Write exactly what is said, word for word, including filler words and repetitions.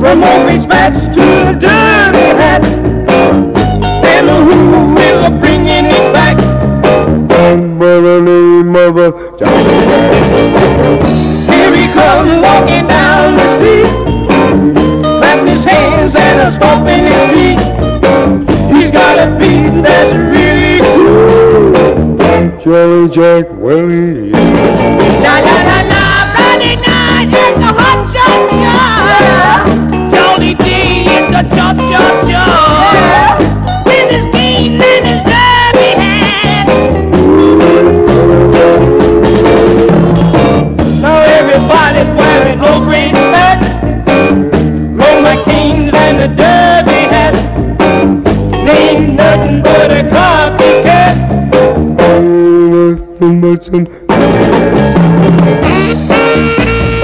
more respects to the derby hat. And who will bringing it back? Mother, mother, here he comes walking down the street, clapping his hands and a stomping his feet. He's got a beat that's really cool. Jolly Jack Willie. La la la la, Friday night at the Hot Shot Show. Jolly D is the chop chop show. With his cane and his derby hat. Now everybody's wearing low grade hats, Roma canes and the derby hat. They ain't nothing but a copycat. Nothing but some